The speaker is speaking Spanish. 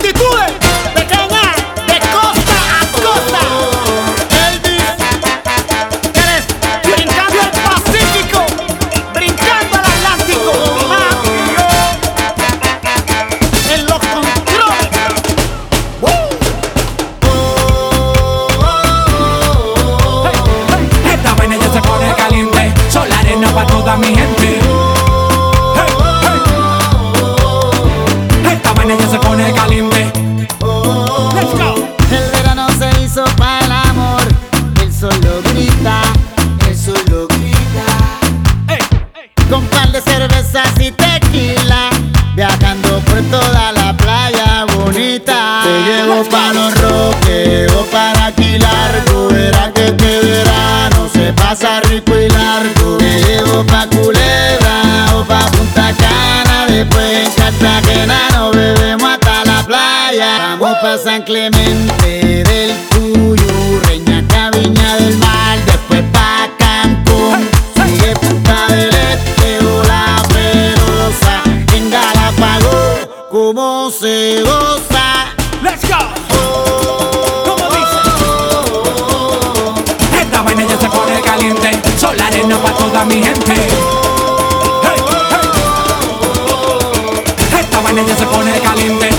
actitudes de cañar de costa a costa. Elvis Pérez, brincando el Pacífico, brincando el Atlántico. En los controles. Esta vaina ya se pone caliente, son la arena para toda mi gente. Esta vaina ya se pone caliente. Let's go. El verano se hizo para el amor. El sol lo grita, el sol lo grita. Con par de cervezas y tequila, viajando por toda la playa bonita. Te llevo pa' Los Roques o para aquí largo. Verás que este verano se pasa rico y largo. Te llevo pa' Culebra o pa' Punta Cana. Después en Cartagena nos bebemos hasta la playa. Vamos pa' San Clemente del Cuyo, Reñaca, Viña del Mar. Después pa' Cancún, sigue Punta del Este o La Perosa. En Galápagos, como se goza. Let's go. Como dice. Esta vaina ya se pone caliente, son la arena para toda mi gente. Esta vaina ya se pone caliente.